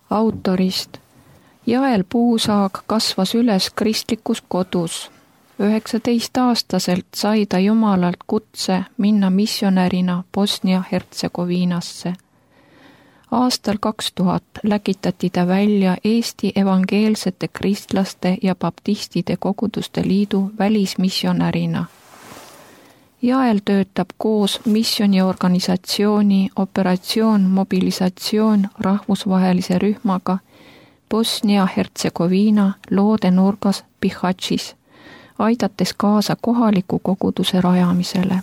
Autorist. Jael Puusaag kasvas üles kristlikus kodus. 19-aastaselt sai ta Jumalalt kutse minna missionärina Bosnia-Hertsegoviinasse. Aastal 2000 läkitati ta välja Eesti evangeelsete kristlaste ja baptistide koguduste liidu välismissionärina. Jael töötab koos missioniorganisatsiooni Operatsioon Mobilisatsioon rahvusvahelise rühmaga Bosnia-Hertsegoviina loodenurgas Bihaćis, aidates kaasa kohaliku koguduse rajamisele.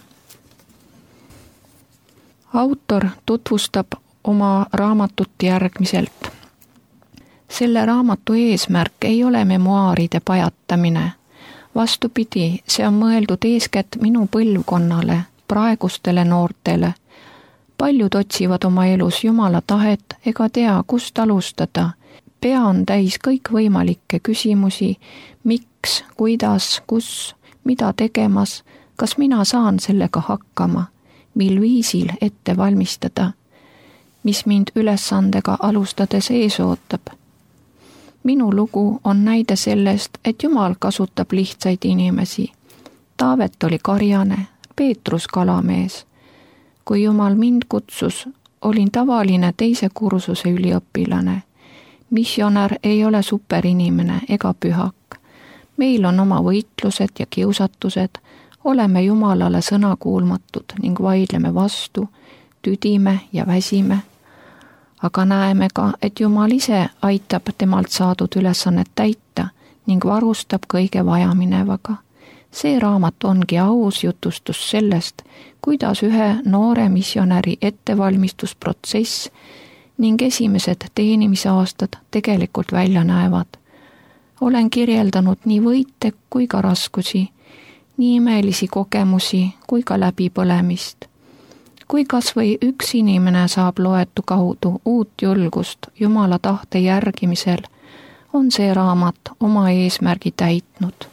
Autor tutvustab oma raamatut järgmiselt. Selle raamatu eesmärk ei ole memuaaride pajatamine. Vastupidi, see on mõeldud eeskätt minu põlvkonnale, praegustele noortele. Paljud otsivad oma elus Jumala tahet ega tea, kust alustada. Pea on täis kõikvõimalikke küsimusi, miks, kuidas, kus, mida tegemas, kas mina saan sellega hakkama, mil viisil ette valmistada, mis mind ülesandega alustades ees ootab. Minu lugu on näide sellest, et Jumal kasutab lihtsaid inimesi. Taavet oli karjane, Peetrus kalamees. Kui Jumal mind kutsus, olin tavaline teise kursuse üliõpilane. Missionär ei ole superinimene ega pühak. Meil on oma võitlused ja kiusatused, oleme Jumalale sõnakuulmatud ning vaidleme vastu, tüdime ja väsime. Aga näeme ka, et Jumal ise aitab temalt saadud ülesannet täita ning varustab kõige vajaminevaga. See raamat ongi aus jutustus sellest, kuidas ühe noore missionäri ettevalmistusprotsess ning esimesed teenimisaastad tegelikult välja näevad. Olen kirjeldanud nii võite kui ka raskusi, nii imelisi kogemusi kui ka läbipõlemist. Kui kas või üks inimene saab loetu kaudu uut julgust Jumala tahte järgimisel, on see raamat oma eesmärgi täitnud.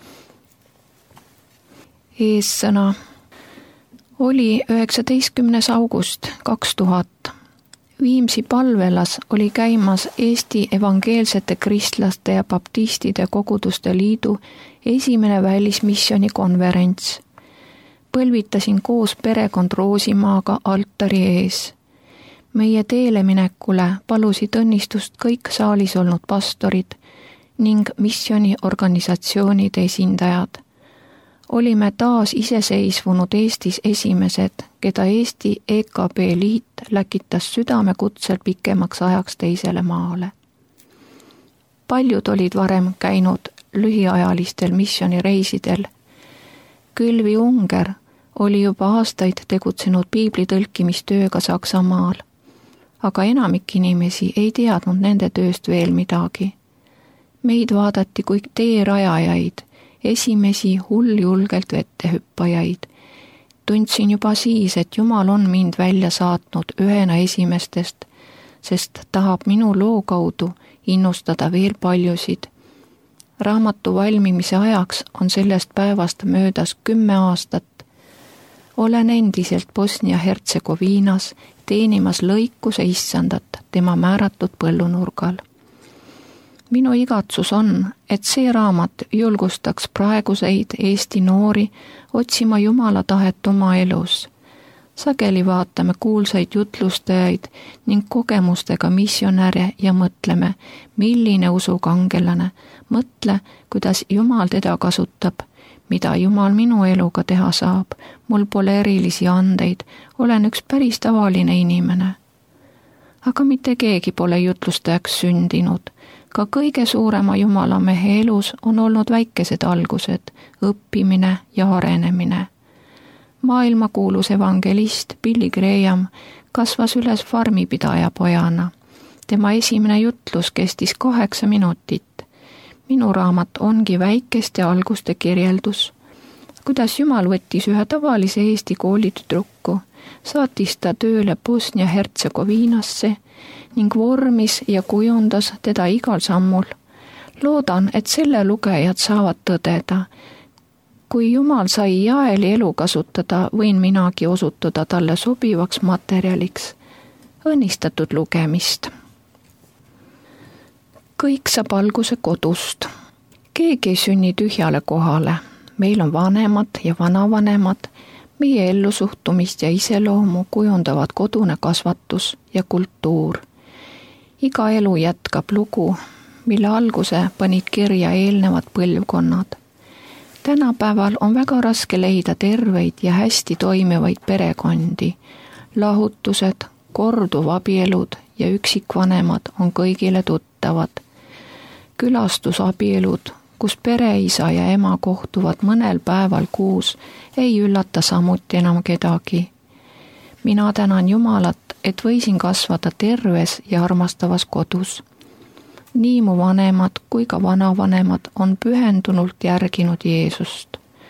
Eessõna. Oli 19. august 2000. Viimsi palvelas oli käimas Eesti evangeelsete kristlaste ja baptistide koguduste liidu esimene välismissioni konverents. Põlvitasin koos perekond Roosimaaga altari ees. Meie teele minekule palusid õnnistust kõik saalis olnud pastorid ning missioniorganisatsioonide esindajad. Olime taas iseseisvunud Eestis esimesed, keda Eesti EKB liit läkitas südamekutsel pikemaks ajaks teisele maale. Paljud olid varem käinud lühiajalistel missionireisidel. Külvi Unger oli juba aastaid tegutsenud piibli tõlkimistööga Saksamaal, aga enamik inimesi ei teadnud nende tööst veel midagi. Meid vaadati kui teerajajaid, esimesi hulljulgelt vettehüppajaid. Tundsin juba siis, et Jumal on mind välja saatnud ühena esimestest, sest tahab minu loo kaudu innustada veel paljusid. Raamatu valmimise ajaks on sellest päevast möödas 10 aastat. Olen endiselt Bosnia-Hertsegoviinas teenimas lõikuse issandat tema määratud põllunurgal. Minu igatsus on, et see raamat julgustaks praeguseid Eesti noori otsima Jumala tahet oma elus. Sageli vaatame kuulsaid jutlustajaid ning kogemustega missionäre ja mõtleme, milline usukangelane. Mõtle, kuidas Jumal teda kasutab, mida Jumal minu eluga teha saab. Mul pole erilisi andeid, olen üks päris tavaline inimene. Aga mitte keegi pole jutlustajaks sündinud. Ka kõige suurema Jumalamehe elus on olnud väikesed algused, õppimine ja arenemine. Maailmakuulus evangelist Billy Graham kasvas üles farmipidaja pojana. Tema esimene jutlus kestis 8 minutit. Minu raamat ongi väikeste alguste kirjeldus. Kuidas Jumal võttis ühe tavalise Eesti koolitüdruku, saatis ta tööle Bosnia-Hertsegoviinasse ning vormis ja kujundas teda igal sammul. Loodan, et selle lugejad saavad tõdeda. Kui Jumal sai Jaeli elu kasutada, võin minagi osutuda talle sobivaks materjaliks. Õnnistatud lugemist! kõik saab alguse kodust. Keegi ei sünni tühjale kohale. Meil on vanemad ja vanavanemad. Meie ellusuhtumist ja iseloomu kujundavad kodune kasvatus ja kultuur. Iga elu jätkab lugu, mille alguse panid kirja eelnevad põlvkonnad. Tänapäeval on väga raske leida terveid ja hästi toimivaid perekondi. Lahutused, korduvabielud ja üksikvanemad on kõigile tuttavad. Külastusabielud, kus pereisa ja ema kohtuvad mõnel päeval kuus, ei üllata samuti enam kedagi. Mina tänan Jumalat, et võisin kasvada terves ja armastavas kodus. Nii mu vanemad kui ka vanavanemad on pühendunult järginud Jeesust.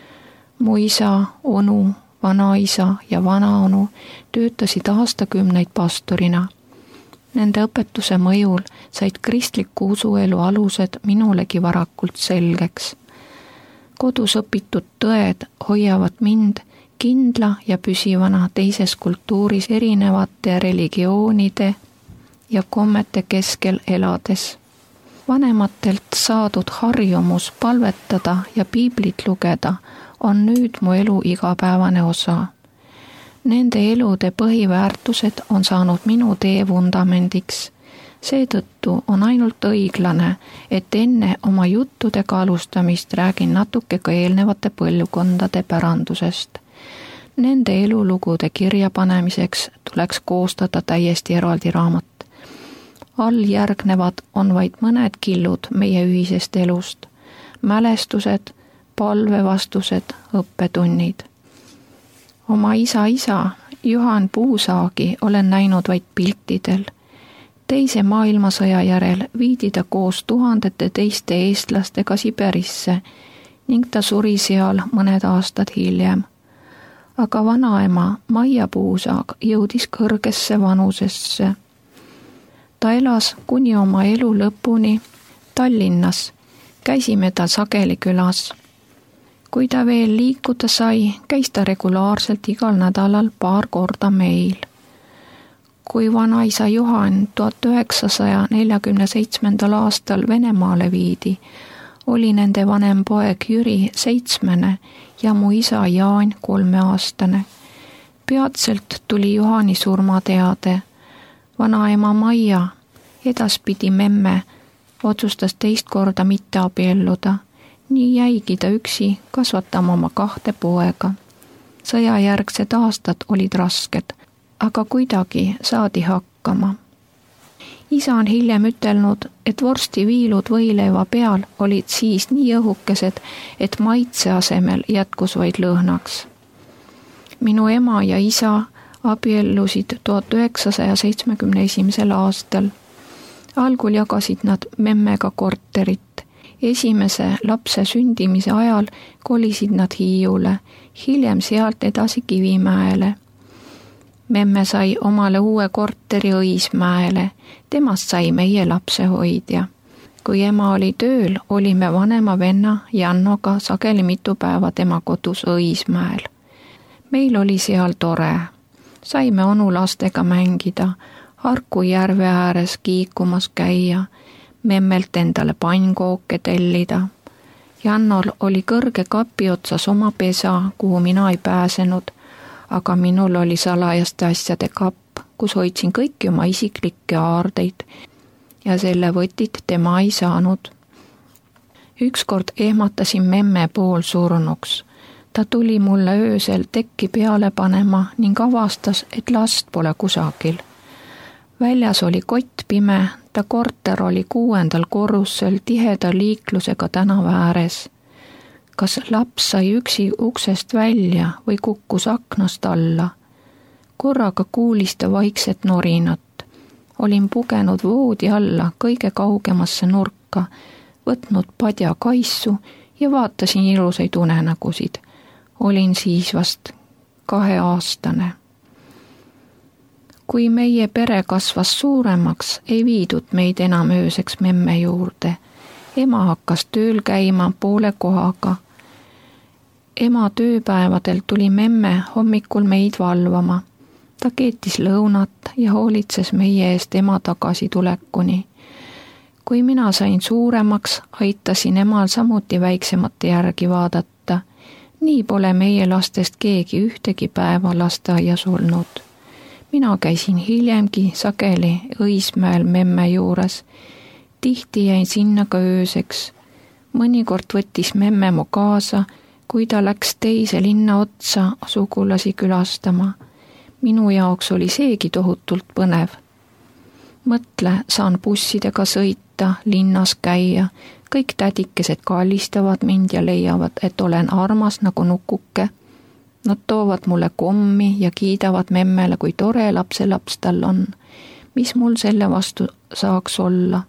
Mu isa, onu, vanaisa ja vanaonu töötasid aastakümneid pastorina. Nende õpetuse mõjul said kristliku usuelu alused minulegi varakult selgeks. Kodus õpitud tõed hoiavad mind kindla ja püsivana teises kultuuris erinevate religioonide ja kommete keskel elades. Vanematelt saadud harjumus palvetada ja piiblit lugeda on nüüd mu elu igapäevane osa. Nende elude põhiväärtused on saanud minu tee vundamendiks. Seetõttu on ainult õiglane, et enne oma juttudega alustamist räägin natuke ka eelnevate põlvkondade pärandusest. Nende elulugude kirjapanemiseks tuleks koostada täiesti eraldi raamat. Alljärgnevad on vaid mõned killud meie ühisest elust. Mälestused, palvevastused, õppetunnid. Oma isa Juhan Puusaagi olen näinud vaid piltidel. Teise maailmasõja järel viidi ta koos tuhandete teiste eestlastega Siberisse ning ta suri seal mõned aastad hiljem. Aga vanaema Maia Puusaag jõudis kõrgesse vanusesse. Ta elas kuni oma elu lõpuni Tallinnas. Käisime ta sageli külas. Kui ta veel liikuda sai, käis ta regulaarselt igal nädalal paar korda meil. Kui vanaisa Juhan 1947. aastal Venemaale viidi, oli nende vanem poeg Jüri 7 ja mu isa Jaan 3-aastane. Peatselt tuli Juhani surmateade. Vanaema Maia, edaspidi memme, otsustas teist korda mitte abielluda. Nii jäigi ta üksi kasvatama oma 2 poega. Sõjajärgsed aastad olid rasked, aga kuidagi saadi hakkama. Isa on hiljem ütelnud, et vorstiviilud võileiva peal olid siis nii õhukesed, et maitse asemel jätkus vaid lõhnaks. Minu ema ja isa abiellusid 1971. aastal. Algul jagasid nad memmega korterit. Esimese lapse sündimise ajal kolisid nad Hiiule, hiljem sealt edasi Kivimäele. Memme sai omale uue korteri Õismäele, temast sai meie lapsehoidja. Kui ema oli tööl, olime vanema venna Jannoga sageli mitu päeva tema kodus Õismäel. Meil oli seal tore. Saime onu lastega mängida, Harku järve ääres kiikumas käia, memmelt endale pannkooke tellida. Jannol oli kõrge kapi otsas oma pesa, kuhu mina ei pääsenud, aga minul oli salajaste asjade kapp, kus hoidsin kõiki oma isiklikke aardeid ja selle võtit tema ei saanud. Ükskord ehmatasin memme poolsurnuks. Ta tuli mulle öösel tekki peale panema ning avastas, et last pole kusagil. Väljas oli kott pime, ta korter oli 6. korrusel tiheda liiklusega tänava ääres. Kas laps sai üksi uksest välja või kukkus aknast alla? Korraga kuulis ta vaikset norinat. Olin pugenud voodi alla kõige kaugemasse nurka, võtnud padja kaisu ja vaatasin ilusaid unenägusid. Olin siis vast 2-aastane. Kui meie pere kasvas suuremaks, ei viidud meid enam ööseks memme juurde. Ema hakkas tööl käima poole kohaga. Ema tööpäevadel tuli memme hommikul meid valvama. Ta keetis lõunat ja hoolitses meie eest ema tagasitulekuni. kui mina sain suuremaks, aitasin emal samuti väiksemate järgi vaadata. Nii pole meie lastest keegi ühtegi päeva lasteaias olnud. Mina käisin hiljemgi sageli Õismäel memme juures. Tihti jäin sinna ka ööseks. Mõnikord võttis memme mu kaasa, kui ta läks teise linna otsa sugulasi külastama. Minu jaoks oli seegi tohutult põnev. Mõtle, saan bussidega sõita, linnas käia, kõik tädikesed kallistavad mind ja leiavad, et olen armas nagu nukuke. Nad toovad mulle kommi ja kiidavad memmele, kui tore lapselaps tal on. Mis mul selle vastu saaks olla?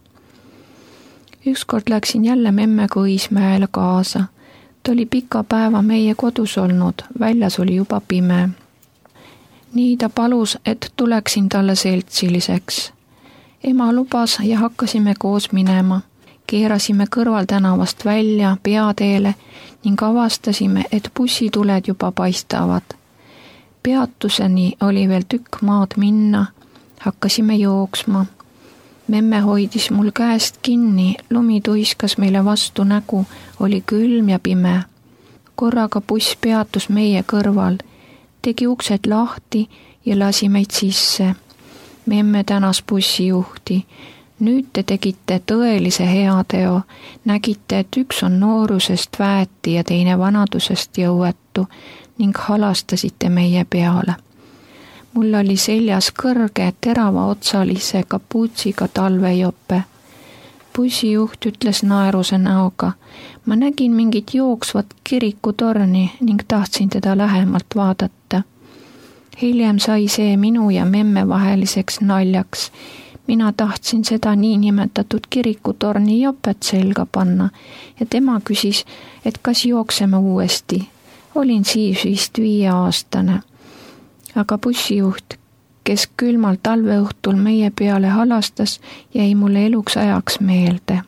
Ükskord läksin jälle memmega Õismäele kaasa. Ta oli pika päeva meie kodus olnud, väljas oli juba pime. Nii ta palus, et tuleksin talle seltsiliseks. Ema lubas ja hakkasime koos minema. Keerasime kõrvaltänavast välja peateele ning avastasime, et bussituled juba paistavad. Peatuseni oli veel tükk maad minna. Hakkasime jooksma. Memme hoidis mul käest kinni, lumi tuiskas meile vastu nägu, oli külm ja pime. Korraga buss peatus meie kõrval, tegi uksed lahti ja lasi meid sisse. Memme tänas bussijuhti. Nüüd te tegite tõelise heateo, nägite, et üks on noorusest väeti ja teine vanadusest jõuetu ning halastasite meie peale. Mul oli seljas kõrge terava otsalise kapuutsiga talvejope. Bussijuht ütles naeruse näoga. Ma nägin mingit jooksvat kirikutorni ning tahtsin teda lähemalt vaadata. Hiljem sai see minu ja memme vaheliseks naljaks. Mina tahtsin seda niinimetatud kirikutorni jopet selga panna ja tema küsis, et kas jookseme uuesti. Olin siis vist 5-aastane. Aga bussijuht, kes külmal talveõhtul meie peale halastas, jäi mulle eluks ajaks meelde.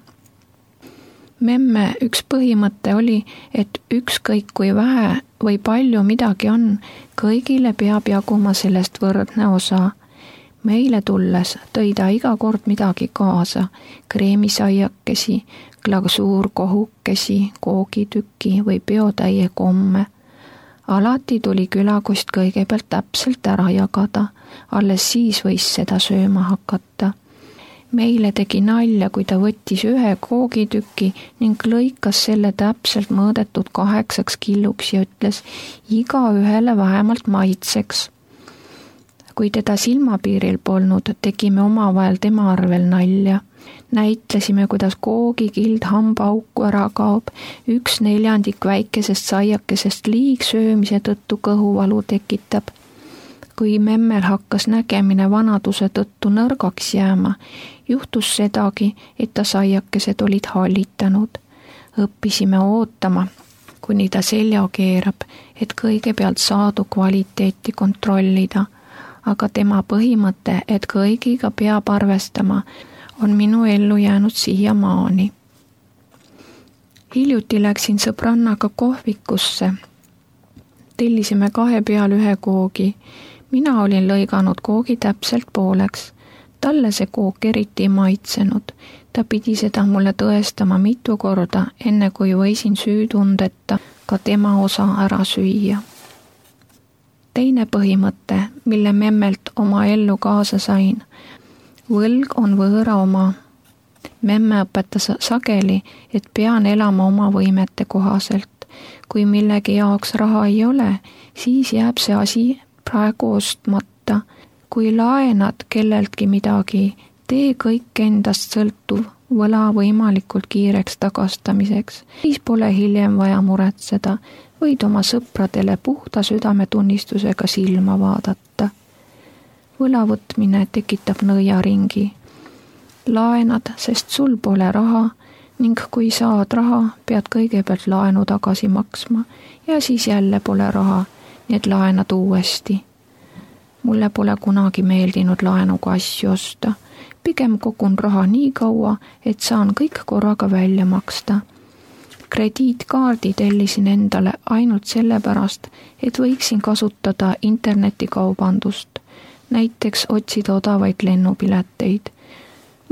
Memme üks põhimõte oli, et ükskõik kui vähe või palju midagi on, kõigile peab jaguma sellest võrdne osa. Meile tulles tõi ta iga kord midagi kaasa, kreemisaiakesi, glasuurkohukesi, koogitüki või peotäie komme. Alati tuli külakost kõigepealt täpselt ära jagada, alles siis võis seda sööma hakata. Meile tegi nalja, kui ta võttis ühe koogitüki ning lõikas selle täpselt mõõdetud 8 killuks ja ütles igaühele vähemalt maitseks. Kui teda silmapiiril polnud, tegime omavahel tema arvel nalja. Näitlesime, kuidas koogikild hambaauku ära kaob, 1/4 väikesest saiakesest liigsöömise tõttu kõhuvalu tekitab. Kui memmel hakkas nägemine vanaduse tõttu nõrgaks jääma, juhtus sedagi, et ta saiakesed olid hallitanud. Õppisime ootama, kuni ta selja keerab, et kõigepealt saadu kvaliteeti kontrollida. Aga tema põhimõte, et kõigiga peab arvestama, on minu ellu jäänud siiamaani. Hiljuti läksin sõbrannaga kohvikusse. Tellisime 2 peal 1 koogi. Mina olin lõiganud koogi täpselt pooleks. Talle see kook eriti ei maitsenud. Ta pidi seda mulle tõestama mitu korda, enne kui võisin süütundeta ka tema osa ära süüa. Teine põhimõte, mille memmelt oma ellu kaasa sain. Võlg on võõra oma. Memme õpetas sageli, et pean elama oma võimete kohaselt. Kui millegi jaoks raha ei ole, siis jääb see asi praegu ostmata. Kui laenad kelleltki midagi, tee kõik endast sõltuv võla võimalikult kiireks tagastamiseks. Siis pole hiljem vaja muretseda. Võid oma sõpradele puhta südametunnistusega silma vaadata. Võlavõtmine tekitab nõiaringi. Laenad, sest sul pole raha ning kui saad raha, pead kõigepealt laenu tagasi maksma ja siis jälle pole raha, nii et laenad uuesti. Mulle pole kunagi meeldinud laenuga asju osta. Pigem kogun raha nii kaua, et saan kõik korraga välja maksta. Krediitkaardi tellisin endale ainult sellepärast, et võiksin kasutada internetikaubandust, näiteks otsida odavaid lennupileteid.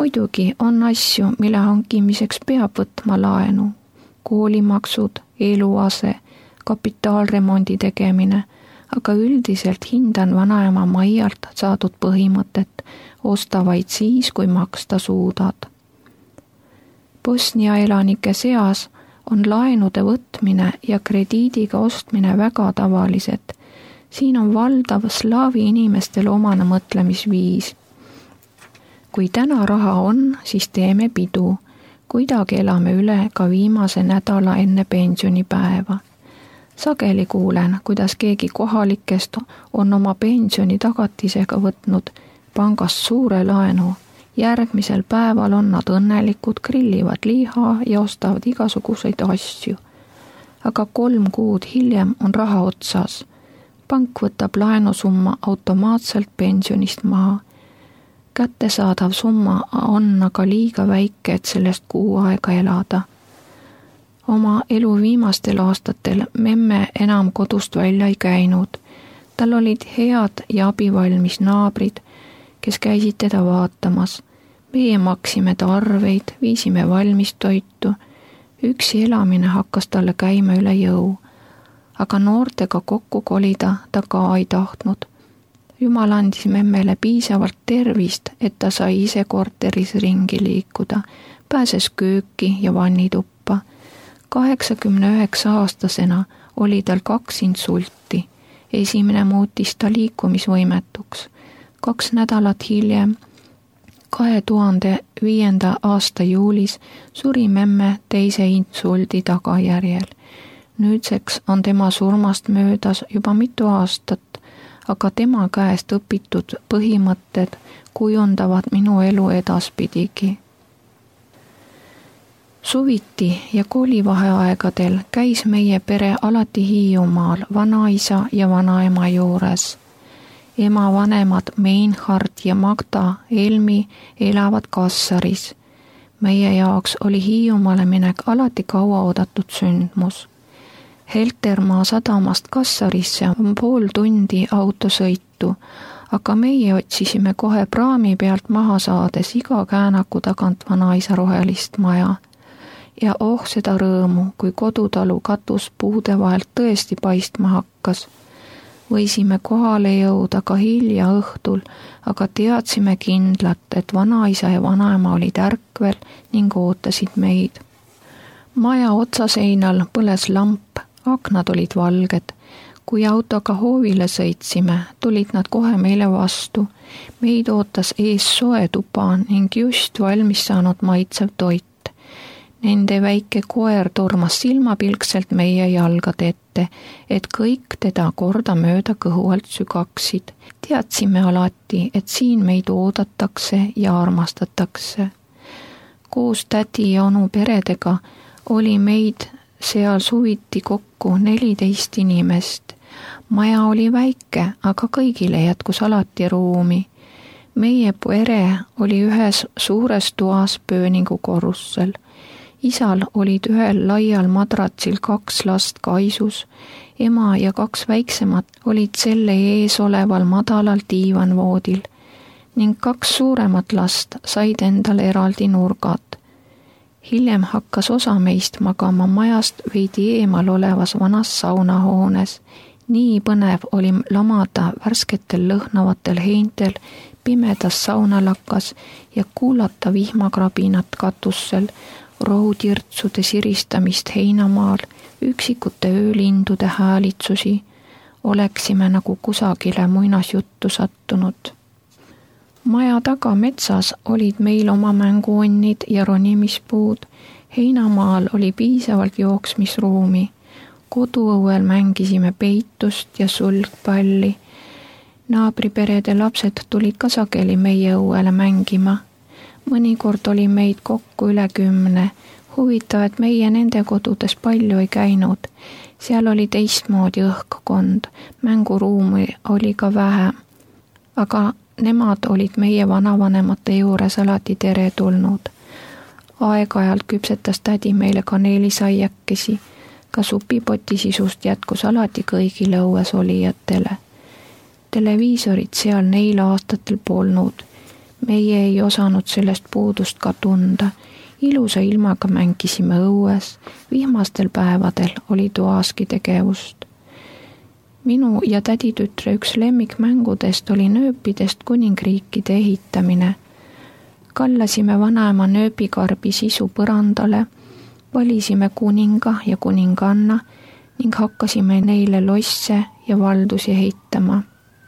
Muidugi on asju, mille hankimiseks peab võtma laenu. Koolimaksud, eluase, kapitaalremondi tegemine, aga üldiselt hindan vanaema Maialt saadud põhimõtet, osta vaid siis, kui maksta suudad. Bosnia elanike seas on laenude võtmine ja krediidiga ostmine väga tavalised. Siin on valdav slaavi inimestel omane mõtlemisviis. Kui täna raha on, siis teeme pidu. Kuidagi elame üle ka viimase nädala enne pensionipäeva. Sageli kuulen, kuidas keegi kohalikest on oma pensioni tagatisega võtnud pangast suure laenu. Järgmisel päeval on nad õnnelikud, grillivad liha ja ostavad igasuguseid asju. Aga 3 kuud hiljem on raha otsas. Pank võtab laenusumma automaatselt pensionist maha. Kättesaadav summa on aga liiga väike, et sellest kuu aega elada. Oma elu viimastel aastatel memme enam kodust välja ei käinud. Tal olid head ja abivalmis naabrid, kes käisid teda vaatamas. Meie maksime ta arveid, viisime valmis toitu. Üksi elamine hakkas talle käima üle jõu. Aga noortega kokku kolida ta ka ei tahtnud. Jumal andis memmele piisavalt tervist, et ta sai ise korteris ringi liikuda, pääses kööki ja vannituppa. 89-aastasena oli tal 2 insulti. Esimene muutis ta liikumisvõimetuks. 2 nädalat hiljem, 2005. aasta juulis, suri memme teise insuldi tagajärjel. Nüüdseks on tema surmast möödas juba mitu aastat, aga tema käest õpitud põhimõtted kujundavad minu elu edaspidigi. Suviti ja koolivaheaegadel käis meie pere alati Hiiumaal vanaisa ja vanaema juures. Ema vanemad Meinhard ja Magda Elmi elavad Kassaris. Meie jaoks oli Hiiumaale minek alati kauaoodatud sündmus. Heltermaa sadamast Kassarisse on 0,5 tundi autosõitu, aga meie otsisime kohe praami pealt maha saades iga käänaku tagant vanaisa rohelist maja. Ja seda rõõmu, kui kodutalu katus puude vahelt tõesti paistma hakkas. Võisime kohale jõuda ka hilja õhtul, aga teadsime kindlalt, et vanaisa ja vanaema olid ärkvel ning ootasid meid. Maja otsaseinal põles lamp, aknad olid valged. Kui autoga hoovile sõitsime, tulid nad kohe meile vastu. Meid ootas ees soe tuba ning just valmis saanud maitsev toit. Nende väike koer tormas silmapilkselt meie jalgade ette, et kõik teda kordamööda kõhualt sügaksid. Teadsime alati, et siin meid oodatakse ja armastatakse. Koos tädi ja onu peredega oli meid seal suviti kokku 14 inimest. Maja oli väike, aga kõigile jätkus alati ruumi. Meie pere oli ühes suures toas pööningu korrussel. Isal olid ühel laial madratsil 2 last kaisus, ema ja 2 väiksemat olid selle ees oleval madalal diivanvoodil ning 2 suuremat last said endale eraldi nurgad. Hiljem hakkas osa meist magama majast veidi eemal olevas vanas saunahoones. Nii põnev oli lamada värsketel lõhnavatel heintel pimedas saunalakas ja kuulata vihmakrabinat katussel, rohutirtsude siristamist heinamaal, üksikute öölindude häälitsusi. Oleksime nagu kusagile muinasjuttu sattunud. Maja taga metsas olid meil oma mänguonnid ja ronimispuud. Heinamaal oli piisavalt jooksmisruumi. Koduõuel mängisime peitust ja sulgpalli. Naabriperede lapsed tulid ka sageli meie õuele mängima. Mõnikord oli meid kokku üle 10. Huvitav, et meie nende kodudes palju ei käinud. Seal oli teistmoodi õhkkond, mänguruumi oli ka vähem. Aga nemad olid meie vanavanemate juures alati teretulnud. Aeg-ajalt küpsetas tädi meile kaneelisaiakesi. Ka supipoti sisust jätkus alati kõigile õues olijatele. Televiisorit seal neil aastatel polnud. Meie ei osanud sellest puudust ka tunda. Ilusa ilmaga mängisime õues, vihmastel päevadel oli toaski tegevust. Minu ja täditütre üks lemmikmängudest oli nööpidest kuningriikide ehitamine. Kallasime vanaema nööpikarbi sisu põrandale, valisime kuninga ja kuninganna ning hakkasime neile losse ja valdusi ehitama.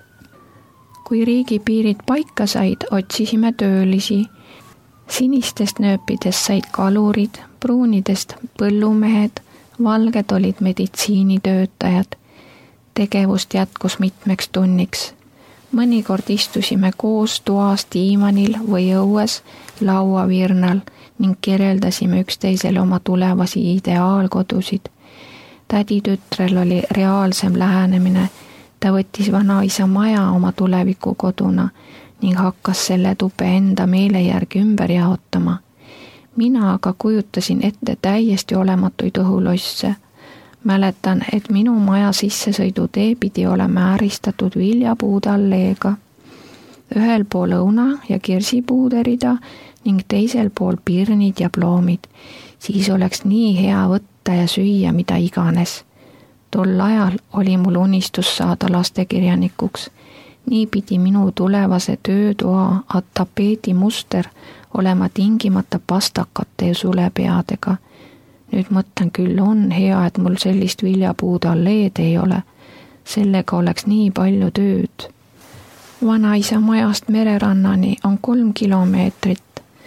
Kui riigipiirid paika said, otsisime töölisi. Sinistest nööpidest said kalurid, pruunidest põllumehed, valged olid meditsiinitöötajad. Tegevust jätkus mitmeks tunniks. Mõnikord istusime koos toas diivanil või õues lauavirnal ning kirjeldasime üksteisele oma tulevasi ideaalkodusid. Täditütrel oli reaalsem lähenemine. Ta võttis vanaisa maja oma tulevikukoduna ning hakkas selle tube enda meele järgi ümber jaotama. Mina aga kujutasin ette täiesti olematuid õhulosse. Mäletan, et minu maja sissesõidutee pidi olema ääristatud viljapuude alleega. Ühel pool õuna ja kirsipuude rida ning teisel pool pirnid ja ploomid. Siis oleks nii hea võtta ja süüa mida iganes. Tol ajal oli mul unistus saada lastekirjanikuks. Nii pidi minu tulevase töötoa tapeedi muster olema tingimata pastakate ja sulepeadega. Nüüd mõtlen küll, on hea, et mul sellist viljapuude alleed ei ole. Sellega oleks nii palju tööd. Vanaisa majast mererannani on 3 kilomeetrit.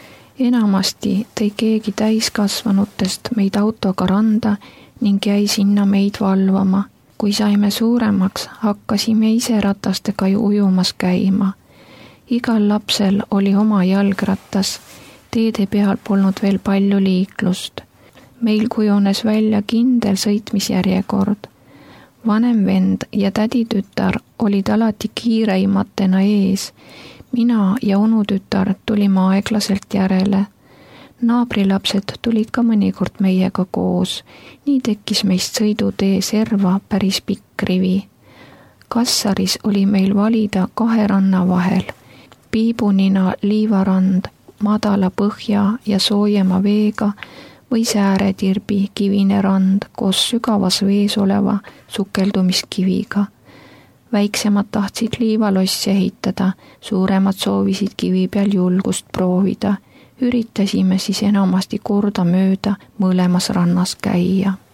Enamasti tõi keegi täiskasvanutest meid autoga randa ning jäi sinna meid valvama. Kui saime suuremaks, hakkasime ise ratastega ujumas käima. Igal lapsel oli oma jalgrattas. Teede peal polnud veel palju liiklust. Meil kujunes välja kindel sõitmisjärjekord. Vanem vend ja täditütar olid alati kiireimatena ees. Mina ja onutütar tulime aeglaselt järele. Naabrilapsed tulid ka mõnikord meiega koos. Nii tekkis meist sõidutee serva päris pikk rivi. Kassaris oli meil valida 2 ranna vahel. Piibunina liivarand, madala põhja ja soojema veega või sääretirbi kivine rand koos sügavas vees oleva sukeldumiskiviga. Väiksemad tahtsid liivalossi ehitada, suuremad soovisid kivi peal julgust proovida. Üritasime siis enamasti korda mööda mõlemas rannas käia.